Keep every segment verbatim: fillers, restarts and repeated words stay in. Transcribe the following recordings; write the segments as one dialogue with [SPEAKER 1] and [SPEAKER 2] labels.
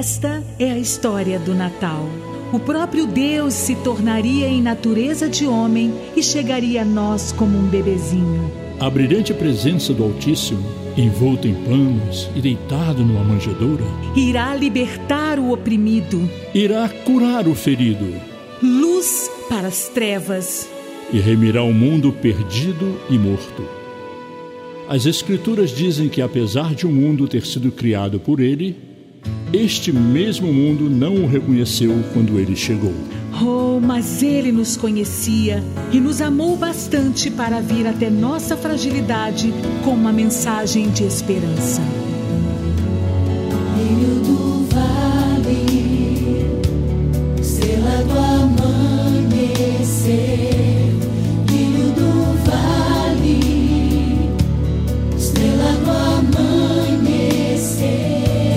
[SPEAKER 1] Esta é a história do Natal. O próprio Deus se tornaria em natureza de homem e chegaria a nós como um bebezinho.
[SPEAKER 2] A brilhante presença do Altíssimo, envolto em panos e deitado numa manjedoura,
[SPEAKER 1] irá libertar o oprimido,
[SPEAKER 2] irá curar o ferido,
[SPEAKER 1] luz para as trevas,
[SPEAKER 2] e remirá o mundo perdido e morto. As Escrituras dizem que, apesar de o mundo ter sido criado por ele, este mesmo mundo não o reconheceu quando ele chegou.
[SPEAKER 1] Oh, mas ele nos conhecia e nos amou bastante para vir até nossa fragilidade com uma mensagem de esperança.
[SPEAKER 3] Lírio do vale, estrela do amanhecer. Lírio do vale, estrela do amanhecer.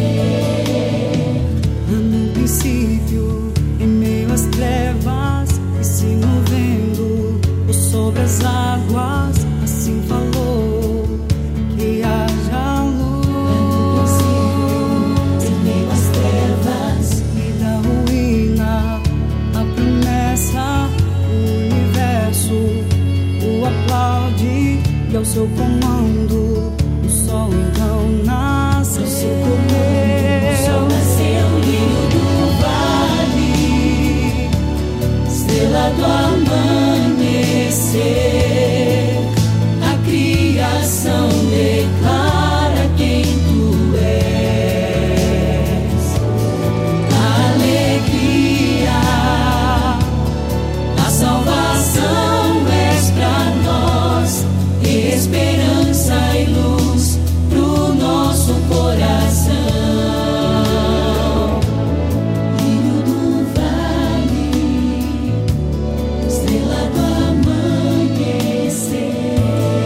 [SPEAKER 4] No princípio, em meio às trevas, e se movendo por sobre as águas, assim falou que haja luz.
[SPEAKER 3] No princípio, em meio às trevas,
[SPEAKER 4] E da ruína a promessa, o universo o aplaude, e ao seu comando o sol então nasce.
[SPEAKER 3] ao seu comando, o sol nasceu. Lírio do vale, estrela do amanhecer. A criação declara quem tu és. A alegria, a salvação és pra nós, esperança e luz pro nosso coração. Lírio do vale, estrela do amanhecer.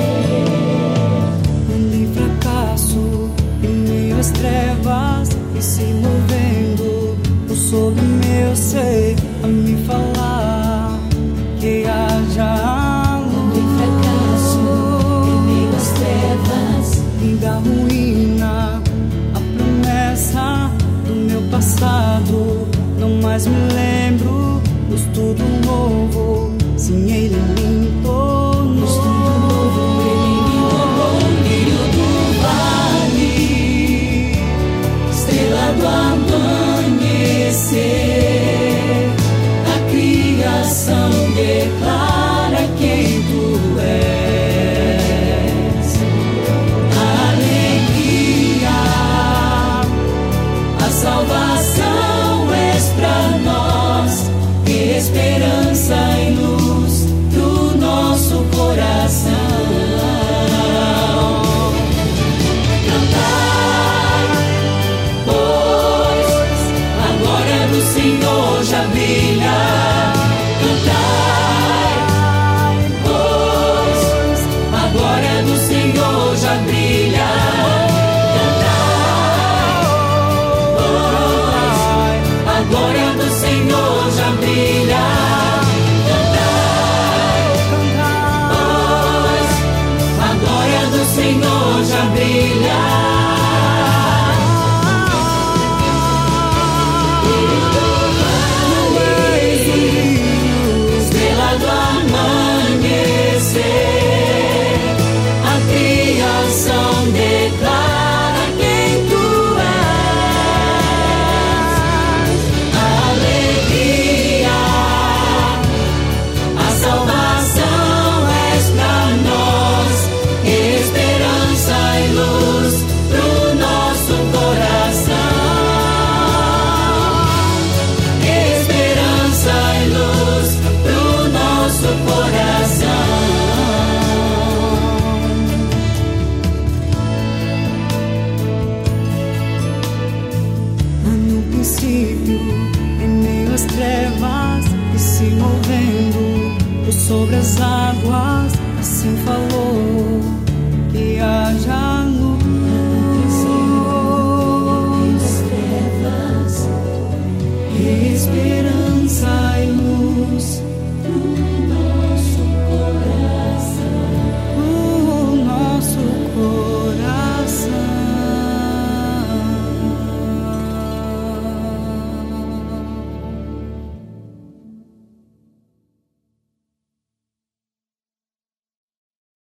[SPEAKER 4] Andei fracasso em meio às trevas, e se movendo por sobre meu ser, a me falar que haja
[SPEAKER 3] Andei fracasso em meio às trevas,
[SPEAKER 4] e da ruína a promessa do meu passado. Não mais me lembro, pois tudo novo, sim, ele me tornou.
[SPEAKER 3] pois tudo novo ele me tornou. Lírio do vale, estrela do amanhecer. A criação declara quem tu és. A alegria, a salvação és pra nós, esperança e luz pro nosso coração. Cantai, pois a glória do Senhor já brilha. Cantai, pois a glória do Senhor já brilha. Cantai, pois a glória do Senhor já brilha. Cantai, pois a glória do Senhor já brilha. Lírio do vale, estrela do amanhecer. A criação declara quem tu és. A alegria, a salvação és pra nós, esperança e luz pro nosso coração. Esperança e luz pro nosso coração.
[SPEAKER 4] No princípio, em meio às trevas, e se movendo por sobre as águas, assim falou que haja